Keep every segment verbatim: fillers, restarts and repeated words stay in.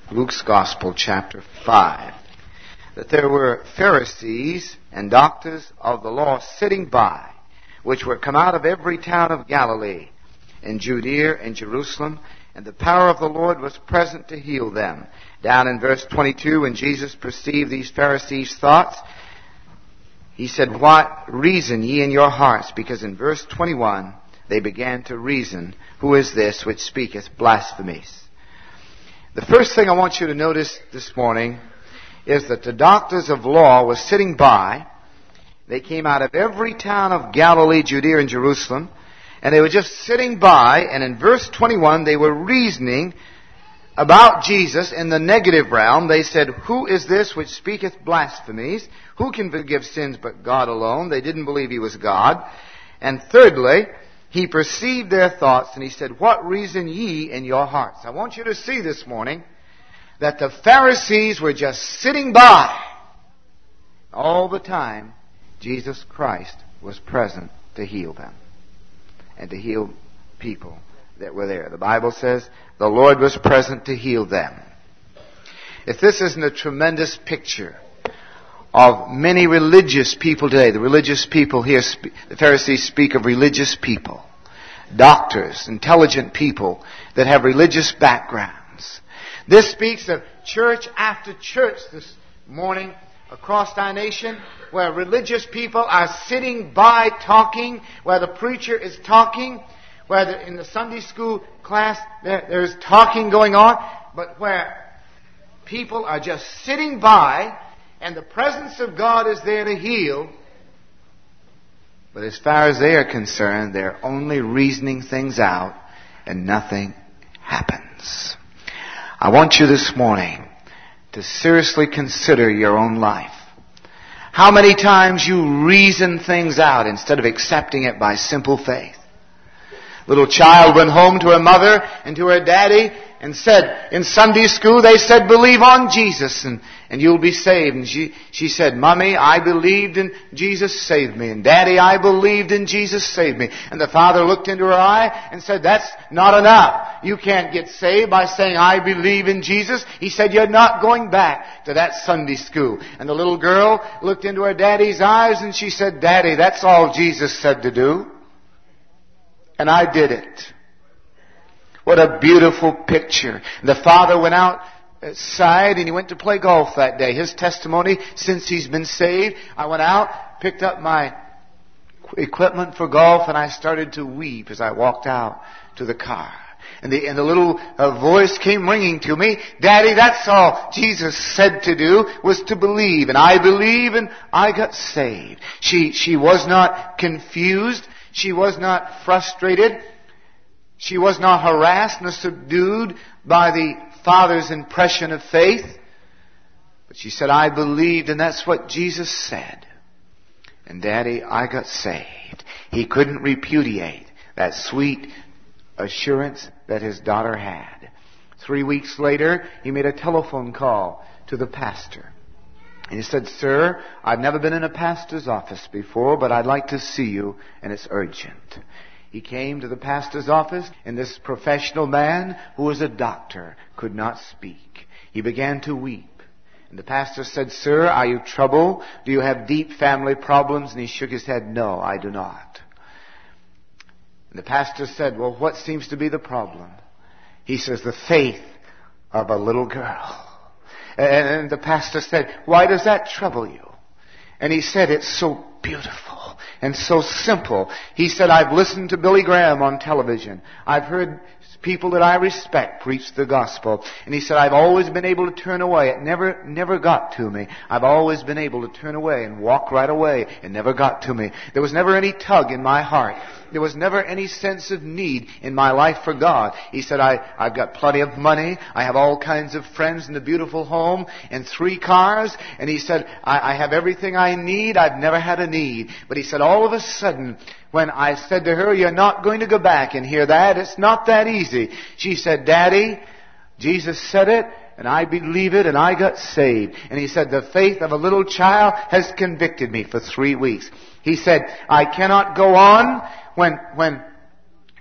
Luke's Gospel, chapter five, that there were Pharisees and doctors of the law sitting by, which were come out of every town of Galilee, in Judea and Jerusalem, and the power of the Lord was present to heal them. Down in verse twenty-two, when Jesus perceived these Pharisees' thoughts, he said, "What reason ye in your hearts?" Because in verse twenty-one, they began to reason, "Who is this which speaketh blasphemies?" The first thing I want you to notice this morning is that the doctors of law were sitting by. They came out of every town of Galilee, Judea, and Jerusalem, and they were just sitting by, and in verse twenty-one, they were reasoning about Jesus in the negative realm. They said, "Who is this which speaketh blasphemies? Who can forgive sins but God alone?" They didn't believe He was God. And thirdly, He perceived their thoughts, and He said, "What reason ye in your hearts?" I want you to see this morning that the Pharisees were just sitting by. All the time, Jesus Christ was present to heal them and to heal people that were there. The Bible says the Lord was present to heal them. If this isn't a tremendous picture of many religious people today, the religious people here, the Pharisees speak of religious people, doctors, intelligent people that have religious backgrounds. This speaks of church after church this morning across our nation, where religious people are sitting by talking, where the preacher is talking, where the, in the Sunday school class there, there's talking going on, but where people are just sitting by and the presence of God is there to heal. But as far as they are concerned, they're only reasoning things out and nothing happens. I want you this morning to seriously consider your own life. How many times you reason things out instead of accepting it by simple faith? Little child went home to her mother and to her daddy and said, in Sunday school they said, "Believe on Jesus and, and you'll be saved." And she, she said, "Mommy, I believed in Jesus, saved me. And Daddy, I believed in Jesus, saved me." And the father looked into her eye and said, "That's not enough. You can't get saved by saying, 'I believe in Jesus.'" He said, "You're not going back to that Sunday school." And the little girl looked into her daddy's eyes and she said, "Daddy, that's all Jesus said to do. And I did it." What a beautiful picture. The father went outside and he went to play golf that day. His testimony, since he's been saved, I went out, picked up my equipment for golf, and I started to weep as I walked out to the car. And the, and the little uh, voice came ringing to me, "Daddy, that's all Jesus said to do, was to believe. And I believe and I got saved." She, she was not confused. She was not frustrated. She was not harassed nor subdued by the Father's impression of faith. But she said, "I believed, and that's what Jesus said. And Daddy, I got saved." He couldn't repudiate that sweet assurance that his daughter had. Three weeks later, he made a telephone call to the pastor. And he said, "Sir, I've never been in a pastor's office before, but I'd like to see you, and it's urgent." He came to the pastor's office, and this professional man, who was a doctor, could not speak. He began to weep. And the pastor said, "Sir, are you troubled? Do you have deep family problems?" And he shook his head, "No, I do not." And the pastor said, "Well, what seems to be the problem?" He says, "The faith of a little girl." And the pastor said, "Why does that trouble you?" And he said, "It's so beautiful and so simple." He said, "I've listened to Billy Graham on television. I've heard people that I respect preach the gospel." And he said, "I've always been able to turn away. It never, never got to me. I've always been able to turn away and walk right away. It never got to me. There was never any tug in my heart. There was never any sense of need in my life for God." He said, I, I've got plenty of money. I have all kinds of friends and a beautiful home and three cars. And he said, I, I have everything I need. I've never had a need. But he said, all of a sudden, when I said to her, "You're not going to go back and hear that. It's not that easy." She said, "Daddy, Jesus said it, and I believe it, and I got saved." And he said, "The faith of a little child has convicted me for three weeks. He said, "I cannot go on when, when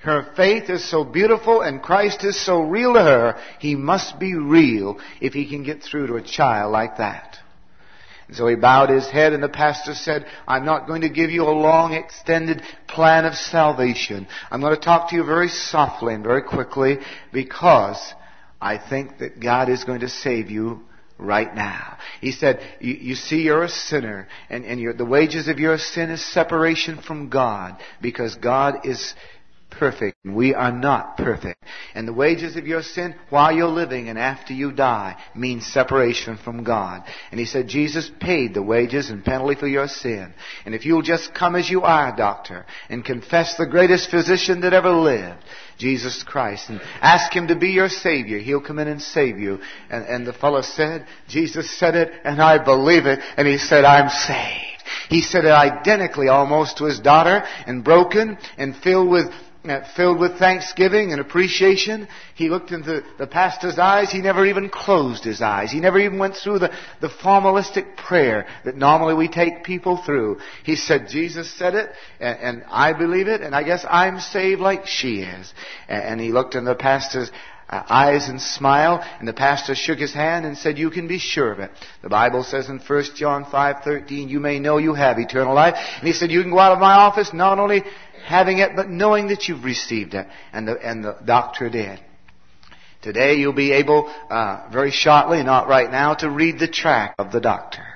Her faith is so beautiful and Christ is so real to her, He must be real if He can get through to a child like that. And so he bowed his head and the pastor said, I'm not going to give you a long extended plan of salvation. I'm going to talk to you very softly and very quickly because I think that God is going to save you right now. He said, you, you see you're a sinner and, and you're, the wages of your sin is separation from God because God is perfect. We are not perfect. And the wages of your sin while you're living and after you die means separation from God. And he said Jesus paid the wages and penalty for your sin. And if you'll just come as you are, doctor, and confess the greatest physician that ever lived, Jesus Christ, and ask Him to be your Savior, He'll come in and save you. And, and the fellow said, Jesus said it and I believe it. And he said, I'm saved. He said it identically almost to his daughter and broken and filled with Filled with thanksgiving and appreciation. He looked into the pastor's eyes. He never even closed his eyes. He never even went through the, the formalistic prayer that normally we take people through. He said, Jesus said it, and, and I believe it, and I guess I'm saved like she is. And, and he looked in the pastor's uh, eyes and smiled, and the pastor shook his hand and said, you can be sure of it. The Bible says in First John five thirteen, you may know you have eternal life. And he said, you can go out of my office not only having it, but knowing that you've received it. And the, and the doctor did. Today you'll be able, uh, very shortly, not right now, to read the tract of the doctor.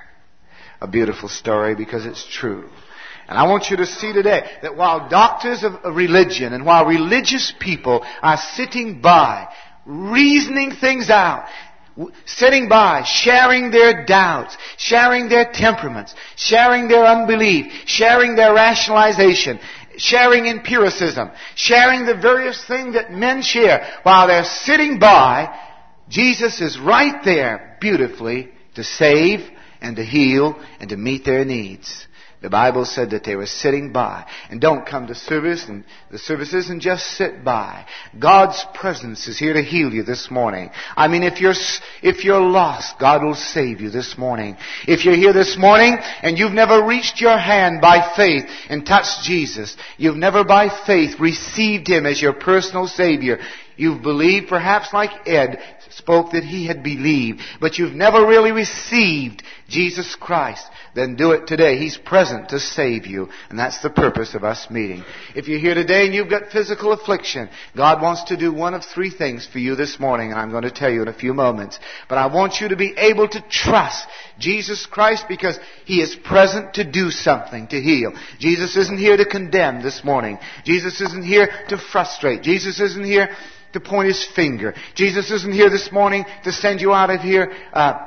A beautiful story because it's true. And I want you to see today that while doctors of religion and while religious people are sitting by, reasoning things out, sitting by, sharing their doubts, sharing their temperaments, sharing their unbelief, sharing their rationalization, sharing empiricism, sharing the various things that men share. While they're sitting by, Jesus is right there beautifully to save and to heal and to meet their needs. The Bible said that they were sitting by. And don't come to service and the services and just sit by. God's presence is here to heal you this morning. I mean, if you're, if you're lost, God will save you this morning. If you're here this morning and you've never reached your hand by faith and touched Jesus, you've never by faith received Him as your personal Savior. You've believed, perhaps like Ed spoke that he had believed, but you've never really received Jesus Christ, then do it today. He's present to save you, and that's the purpose of us meeting. If you're here today and you've got physical affliction, God wants to do one of three things for you this morning, and I'm going to tell you in a few moments. But I want you to be able to trust Jesus Christ because He is present to do something, to heal. Jesus isn't here to condemn this morning. Jesus isn't here to frustrate. Jesus isn't here to point His finger. Jesus isn't here this morning to send you out of here uh,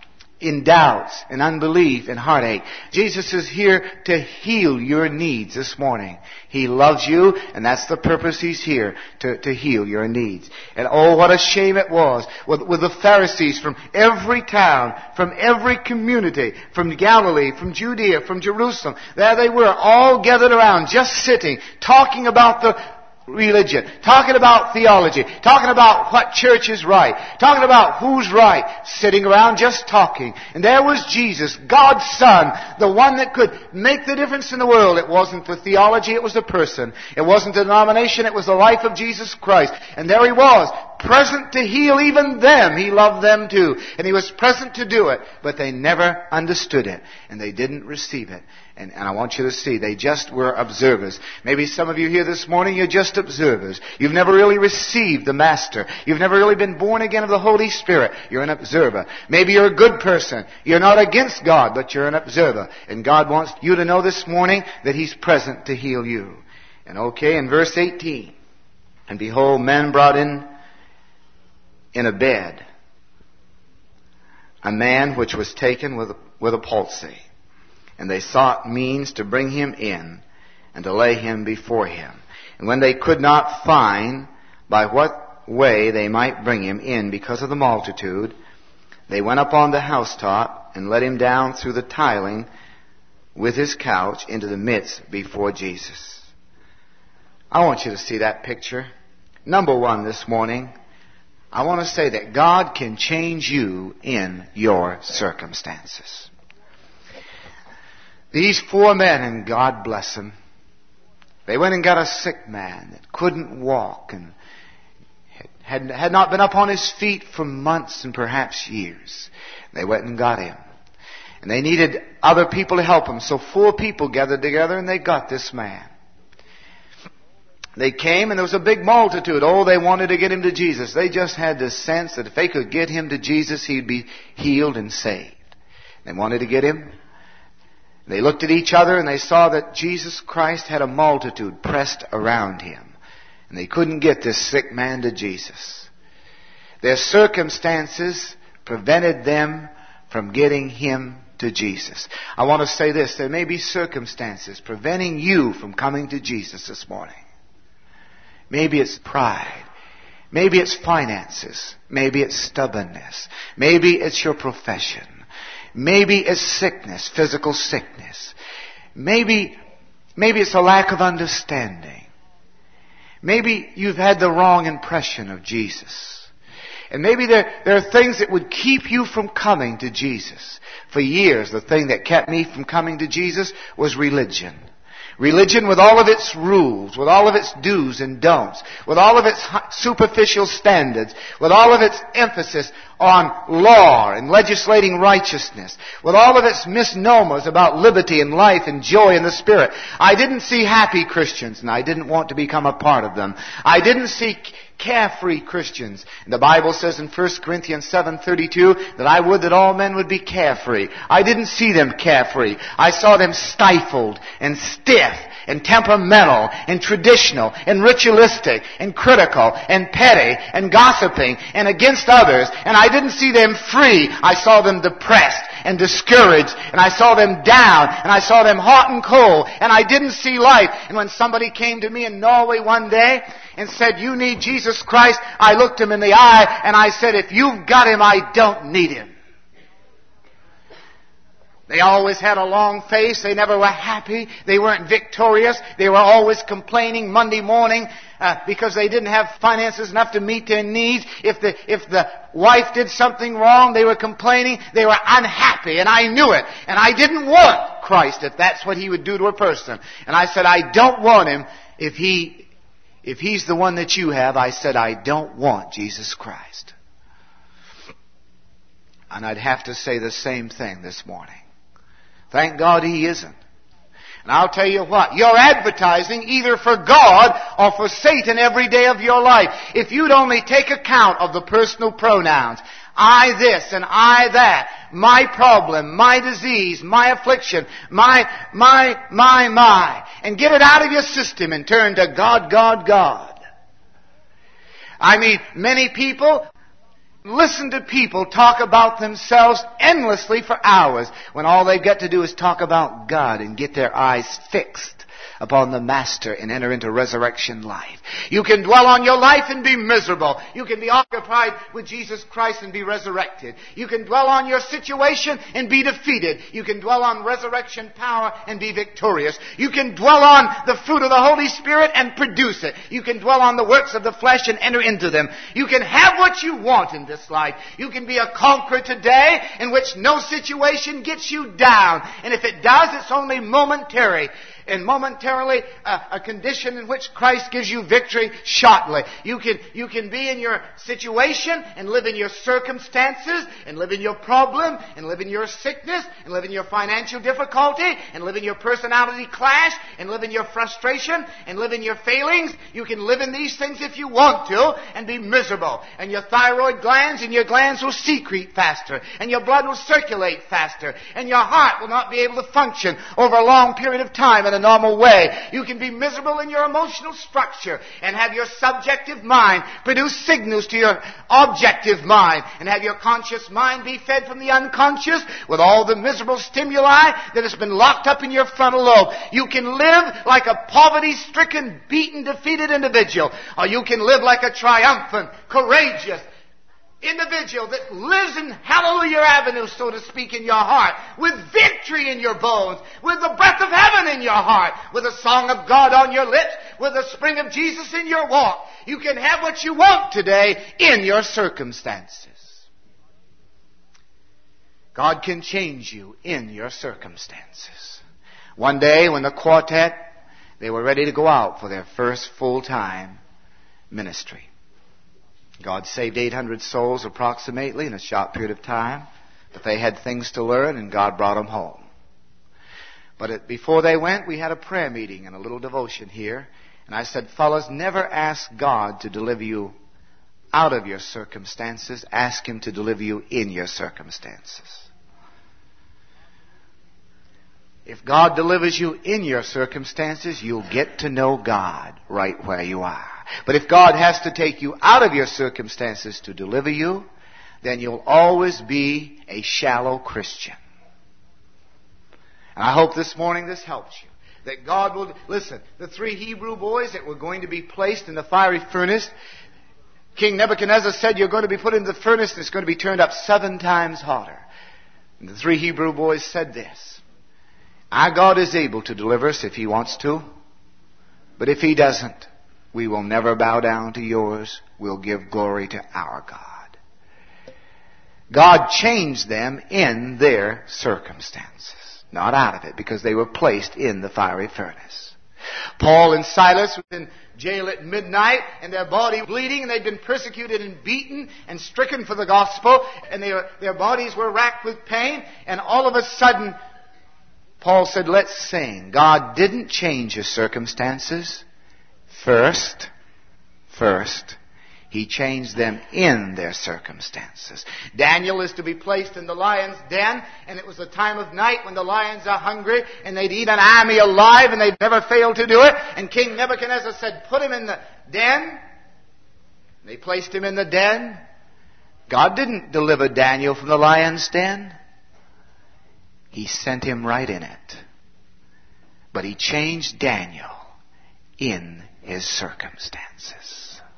in doubts and unbelief and heartache. Jesus is here to heal your needs this morning. He loves you, and that's the purpose He's here, to, to heal your needs. And oh, what a shame it was with, with the Pharisees from every town, from every community, from Galilee, from Judea, from Jerusalem. There they were, all gathered around, just sitting, talking about the religion, talking about theology, talking about what church is right, talking about who's right, sitting around just talking. And there was Jesus, God's Son, the one that could make the difference in the world. It wasn't the theology, it was the person. It wasn't the denomination, it was the life of Jesus Christ. And there He was, present to heal even them. He loved them too. And He was present to do it, but they never understood it. And they didn't receive it. And, and I want you to see, they just were observers. Maybe some of you here this morning, you're just observers. You've never really received the Master. You've never really been born again of the Holy Spirit. You're an observer. Maybe you're a good person. You're not against God, but you're an observer. And God wants you to know this morning that He's present to heal you. And okay, in verse eighteen, and behold, men brought in in a bed a man which was taken with, with a palsy. And they sought means to bring him in and to lay him before him. And when they could not find by what way they might bring him in because of the multitude, they went up on the housetop and let him down through the tiling with his couch into the midst before Jesus. I want you to see that picture. Number one this morning, I want to say that God can change you in your circumstances. These four men, and God bless them, They went and got a sick man that couldn't walk and had, had not been up on his feet for months and perhaps years. They went and got him. And they needed other people to help him. So four people gathered together and they got this man. They came and there was a big multitude. Oh, they wanted to get him to Jesus. They just had this sense that if they could get him to Jesus, he'd be healed and saved. They wanted to get him. They looked at each other and they saw that Jesus Christ had a multitude pressed around him. And they couldn't get this sick man to Jesus. Their circumstances prevented them from getting him to Jesus. I want to say this. There may be circumstances preventing you from coming to Jesus this morning. Maybe it's pride. Maybe it's finances. Maybe it's stubbornness. Maybe it's your profession. Maybe it's sickness, physical sickness. Maybe, maybe it's a lack of understanding. Maybe you've had the wrong impression of Jesus. And maybe there, there are things that would keep you from coming to Jesus. For years, the thing that kept me from coming to Jesus was religion. Religion with all of its rules, with all of its do's and don'ts, with all of its superficial standards, with all of its emphasis on law and legislating righteousness, with all of its misnomers about liberty and life and joy in the Spirit. I didn't see happy Christians, and I didn't want to become a part of them. I didn't see carefree Christians. And the Bible says in First Corinthians seven thirty-two that I would that all men would be carefree. I didn't see them carefree. I saw them stifled and stiff and temperamental and traditional and ritualistic and critical and petty and gossiping and against others. And I didn't see them free. I saw them depressed and discouraged, and I saw them down, and I saw them hot and cold, and I didn't see life. And when somebody came to me in Norway one day and said, "You need Jesus Christ," I looked him in the eye and I said, "If you've got him, I don't need him." They always had a long face. They never were happy. They weren't victorious. They were always complaining Monday morning uh, because they didn't have finances enough to meet their needs. If the if the wife did something wrong, they were complaining. They were unhappy, and I knew it. And I didn't want Christ if that's what he would do to a person. And I said, I don't want him if he if he's the one that you have. I said, I don't want Jesus Christ. And I'd have to say the same thing this morning. Thank God he isn't. And I'll tell you what, you're advertising either for God or for Satan every day of your life. If you'd only take account of the personal pronouns, I this and I that, my problem, my disease, my affliction, my, my, my, my, and get it out of your system and turn to God, God, God. I mean, many people listen to people talk about themselves endlessly for hours when all they've got to do is talk about God and get their eyes fixed upon the Master and enter into resurrection life. You can dwell on your life and be miserable. You can be occupied with Jesus Christ and be resurrected. You can dwell on your situation and be defeated. You can dwell on resurrection power and be victorious. You can dwell on the fruit of the Holy Spirit and produce it. You can dwell on the works of the flesh and enter into them. You can have what you want in this life. You can be a conqueror today in which no situation gets you down. And if it does, it's only momentary. And momentarily, uh, a condition in which Christ gives you victory shortly. You can, you can be in your situation and live in your circumstances and live in your problem and live in your sickness and live in your financial difficulty and live in your personality clash and live in your frustration and live in your failings. You can live in these things if you want to and be miserable. And your thyroid glands and your glands will secrete faster and your blood will circulate faster and your heart will not be able to function over a long period of time in a normal way. You can be miserable in your emotional structure and have your subjective mind produce signals to your objective mind and have your conscious mind be fed from the unconscious with all the miserable stimuli that has been locked up in your frontal lobe. You can live like a poverty-stricken, beaten, defeated individual, or you can live like a triumphant, courageous individual that lives in Hallelujah Avenue, so to speak, in your heart, with victory in your bones, with the breath of heaven in your heart, with a song of God on your lips, with the spring of Jesus in your walk. You can have what you want today in your circumstances. God can change you in your circumstances. One day when the quartet They were ready to go out for their first full-time ministry. God saved eight hundred souls approximately in a short period of time. But they had things to learn, and God brought them home. But it, before they went, we had a prayer meeting and a little devotion here. And I said, fellas, never ask God to deliver you out of your circumstances. Ask Him to deliver you in your circumstances. If God delivers you in your circumstances, you'll get to know God right where you are. But if God has to take you out of your circumstances to deliver you, then you'll always be a shallow Christian. And I hope this morning this helps you. That God will, listen, the three Hebrew boys that were going to be placed in the fiery furnace, King Nebuchadnezzar said, you're going to be put in the furnace and it's going to be turned up seven times hotter. And the three Hebrew boys said this, our God is able to deliver us if He wants to, but if He doesn't, we will never bow down to yours. We'll give glory to our God. God changed them in their circumstances, not out of it, because they were placed in the fiery furnace. Paul and Silas were in jail at midnight, and their body bleeding, and they'd been persecuted and beaten and stricken for the gospel, and they were, their bodies were racked with pain, and all of a sudden, Paul said, let's sing. God didn't change His circumstances. First, first, He changed them in their circumstances. Daniel is to be placed in the lion's den, and it was a time of night when the lions are hungry, and they'd eat an army alive, and they'd never failed to do it. And King Nebuchadnezzar said, put him in the den. They placed him in the den. God didn't deliver Daniel from the lion's den. He sent him right in it. But He changed Daniel in his circumstances.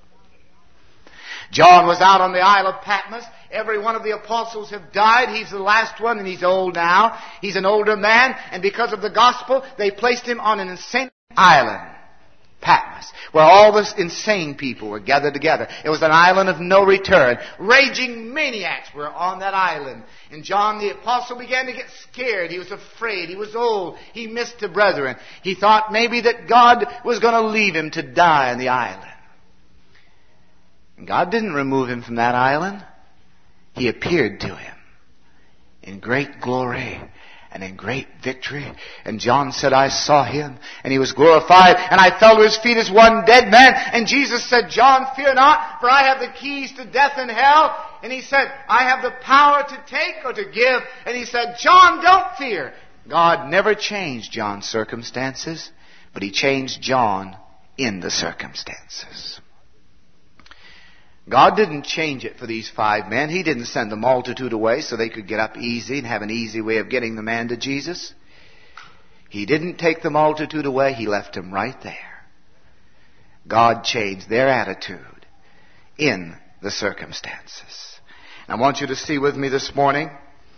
John was out on the Isle of Patmos. Every one of the apostles have died. He's the last one, and he's old now. He's an older man, and because of the gospel, they placed him on an insane island, Patmos, where all the insane people were gathered together. It was an island of no return. Raging maniacs were on that island. And John the apostle began to get scared. He was afraid. He was old. He missed the brethren. He thought maybe that God was going to leave him to die on the island. And God didn't remove him from that island. He appeared to him in great glory and in great victory. And John said, I saw Him, and He was glorified, and I fell to His feet as one dead man. And Jesus said, John, fear not, for I have the keys to death and hell. And He said, I have the power to take or to give. And He said, John, don't fear. God never changed John's circumstances, but He changed John in the circumstances. God didn't change it for these five men. He didn't send the multitude away so they could get up easy and have an easy way of getting the man to Jesus. He didn't take the multitude away. He left them right there. God changed their attitude in the circumstances. And I want you to see with me this morning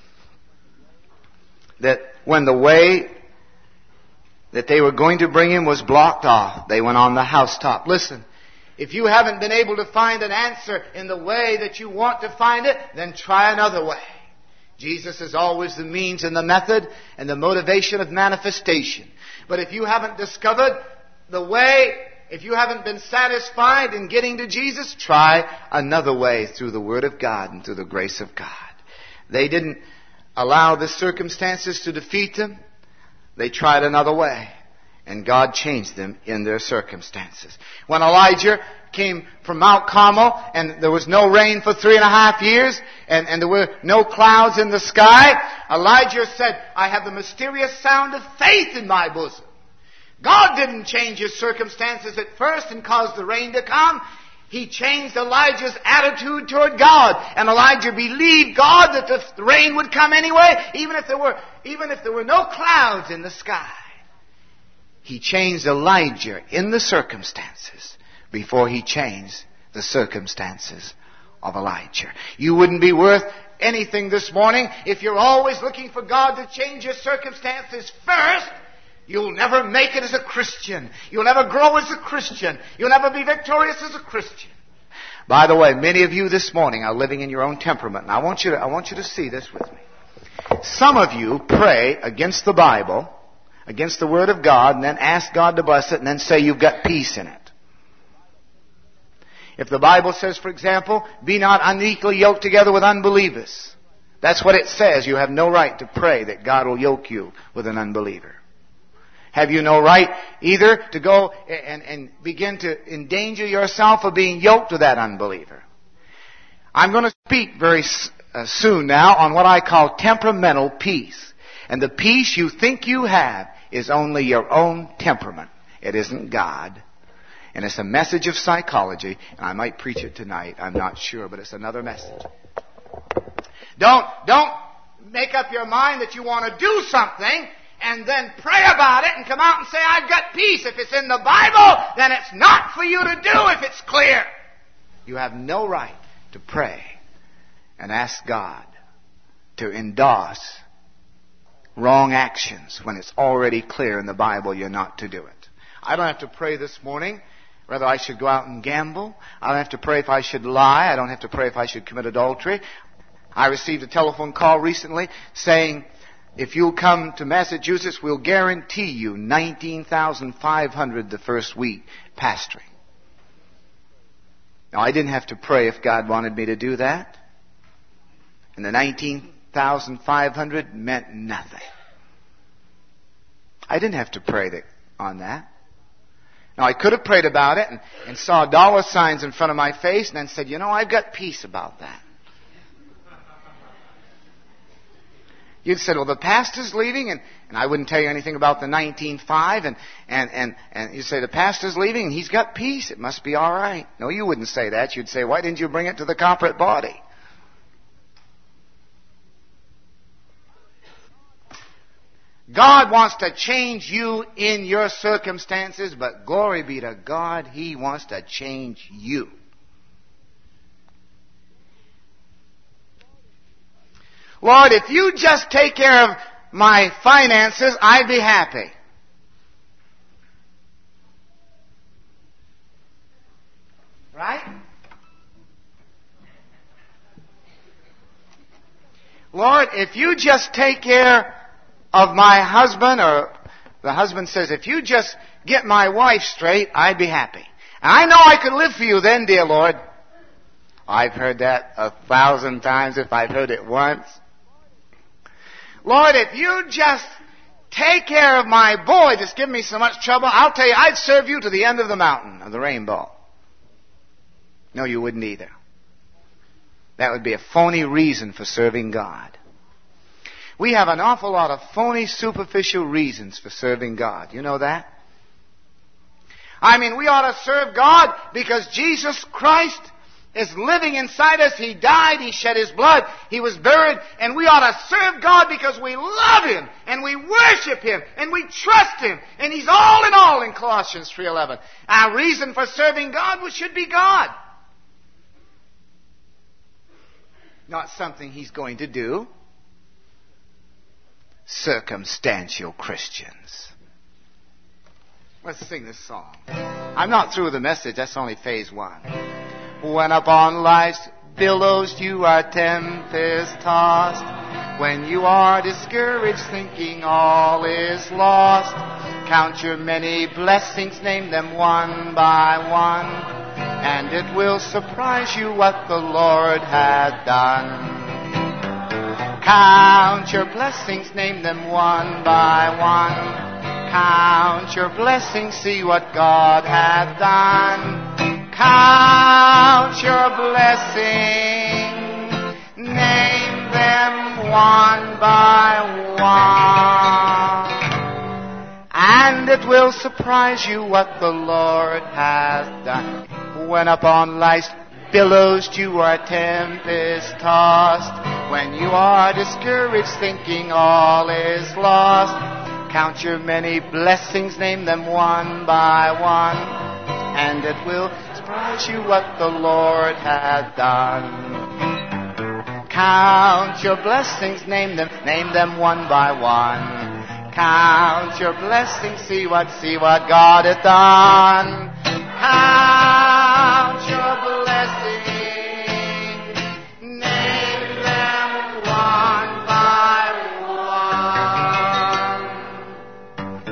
that when the way that they were going to bring him was blocked off, they went on the housetop. Listen. If you haven't been able to find an answer in the way that you want to find it, then try another way. Jesus is always the means and the method and the motivation of manifestation. But if you haven't discovered the way, if you haven't been satisfied in getting to Jesus, try another way through the Word of God and through the grace of God. They didn't allow the circumstances to defeat them. They tried another way. And God changed them in their circumstances. When Elijah came from Mount Carmel and there was no rain for three and a half years and, and there were no clouds in the sky, Elijah said, I have the mysterious sound of faith in my bosom. God didn't change his circumstances at first and cause the rain to come. He changed Elijah's attitude toward God. And Elijah believed God that the rain would come anyway, even if there were, even if there were no clouds in the sky. He changed Elijah in the circumstances before he changed the circumstances of Elijah. You wouldn't be worth anything this morning if you're always looking for God to change your circumstances first. You'll never make it as a Christian. You'll never grow as a Christian. You'll never be victorious as a Christian. By the way, many of you this morning are living in your own temperament. And I want you to, I want you to see this with me. Some of you pray against the Bible, against the Word of God and then ask God to bless it and then say you've got peace in it. If the Bible says, for example, be not unequally yoked together with unbelievers, that's what it says. You have no right to pray that God will yoke you with an unbeliever. Have you no right either to go and, and begin to endanger yourself of being yoked with that unbeliever. I'm going to speak very uh, soon now on what I call temperamental peace. And the peace you think you have is only your own temperament. It isn't God. And it's a message of psychology. And I might preach it tonight. I'm not sure, but it's another message. Don't, don't make up your mind that you want to do something and then pray about it and come out and say, I've got peace. If it's in the Bible, then it's not for you to do if it's clear. You have no right to pray and ask God to endorse wrong actions when it's already clear in the Bible you're not to do it. I don't have to pray this morning whether I should go out and gamble. I don't have to pray if I should lie. I don't have to pray if I should commit adultery. I received a telephone call recently saying, if you'll come to Massachusetts, we'll guarantee you nineteen thousand five hundred the first week pastoring. Now, I didn't have to pray if God wanted me to do that. And the nineteen thousand five hundred meant nothing. I didn't have to pray that, on that. Now, I could have prayed about it and, and saw dollar signs in front of my face and then said, you know, I've got peace about that. You'd said, well, the pastor's leaving, and, and I wouldn't tell you anything about the nineteen five, and, and, and, and you'd say, the pastor's leaving, and he's got peace. It must be all right. No, you wouldn't say that. You'd say, why didn't you bring it to the corporate body? God wants to change you in your circumstances, but glory be to God, He wants to change you. Lord, if you just take care of my finances, I'd be happy. Right? Lord, if you just take care of my husband, or the husband says, if you just get my wife straight, I'd be happy. And I know I could live for you then, dear Lord. I've heard that a thousand times if I've heard it once. Lord, if you just take care of my boy that's giving me so much trouble, I'll tell you, I'd serve you to the end of the mountain, of the rainbow. No, you wouldn't either. That would be a phony reason for serving God. We have an awful lot of phony, superficial reasons for serving God. You know that? I mean, we ought to serve God because Jesus Christ is living inside us. He died, He shed His blood, He was buried, and we ought to serve God because we love Him, and we worship Him, and we trust Him, and He's all in all in Colossians three eleven. Our reason for serving God should be God. Not something He's going to do. Circumstantial Christians. Let's sing this song. I'm not through with the message, that's only phase one. When upon life's billows you are tempest tossed, when you are discouraged thinking all is lost, count your many blessings, name them one by one, and it will surprise you what the Lord hath done. Count your blessings, name them one by one, count your blessings, see what God hath done. Count your blessings, name them one by one, and it will surprise you what the Lord has done. When upon life's billows you are tempest tossed, when you are discouraged thinking all is lost, count your many blessings, name them one by one, and it will surprise you what the Lord hath done. Count your blessings, name them, name them one by one. Count your blessings, see what, see what God hath done. Count your blessings, name them one by one.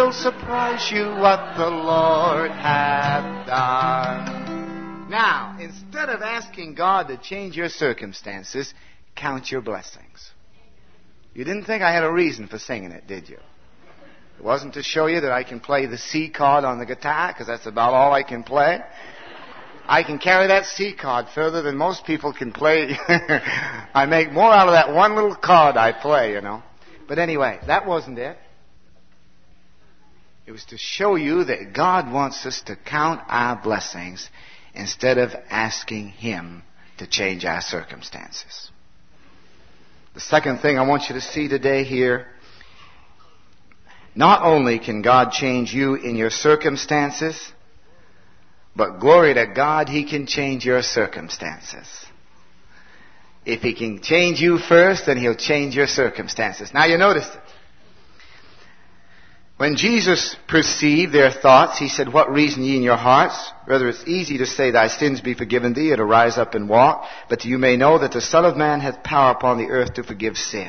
will surprise you what the Lord hath done. Now, instead of asking God to change your circumstances, count your blessings. You didn't think I had a reason for singing it, did you? It wasn't to show you that I can play the C chord on the guitar, because that's about all I can play. I can carry that C chord further than most people can play. I make more out of that one little chord I play, you know. But anyway, that wasn't it. It was to show you that God wants us to count our blessings instead of asking Him to change our circumstances. The second thing I want you to see today here, not only can God change you in your circumstances, but glory to God, He can change your circumstances. If He can change you first, then He'll change your circumstances. Now you notice it. When Jesus perceived their thoughts, He said, "What reason ye in your hearts? Rather it's easy to say, Thy sins be forgiven thee, and to rise up and walk. But you may know that the Son of Man hath power upon the earth to forgive sins."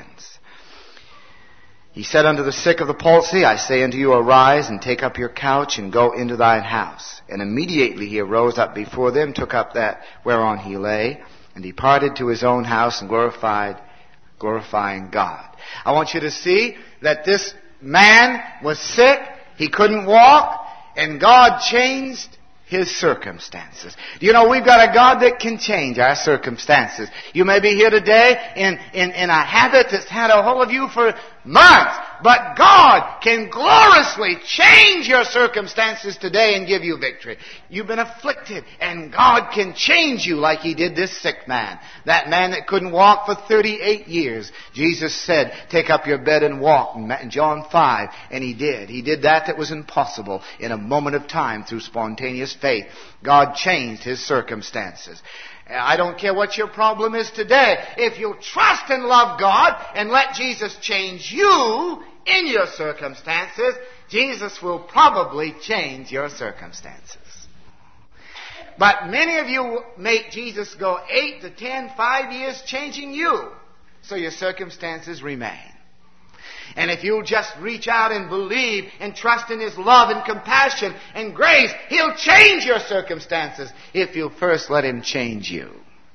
He said unto the sick of the palsy, "I say unto you, arise, and take up your couch, and go into thine house." And immediately he arose up before them, took up that whereon he lay, and departed to his own house, and glorified, glorifying God. I want you to see that this man was sick, he couldn't walk, and God changed his circumstances. You know, we've got a God that can change our circumstances. You may be here today in, in, in a habit that's had a hold of you for months, but God can gloriously change your circumstances today and give you victory. You've been afflicted, and God can change you like He did this sick man. That man that couldn't walk for thirty-eight years. Jesus said, "Take up your bed and walk," in John five, and He did. He did that that was impossible in a moment of time through spontaneous faith. God changed his circumstances. I don't care what your problem is today. If you trust and love God and let Jesus change you in your circumstances, Jesus will probably change your circumstances. But many of you make Jesus go eight to ten, five years changing you, so your circumstances remain. And if you'll just reach out and believe and trust in His love and compassion and grace, He'll change your circumstances if you'll first let Him change you.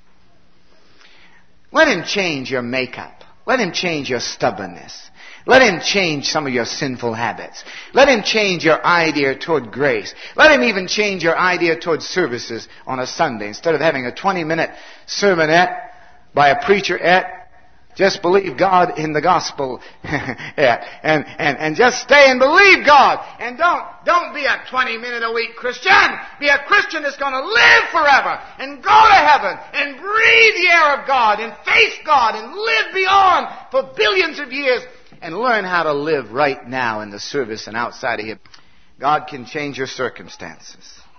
Let Him change your makeup. Let Him change your stubbornness. Let Him change some of your sinful habits. Let Him change your idea toward grace. Let Him even change your idea toward services on a Sunday. Instead of having a twenty-minute sermonette by a preacherette, just believe God in the gospel. yeah. and, and, and just stay and believe God. And don't, don't be a twenty-minute-a-week Christian. Be a Christian that's going to live forever and go to heaven and breathe the air of God and face God and live beyond for billions of years and learn how to live right now in the service and outside of Him. God can change your circumstances.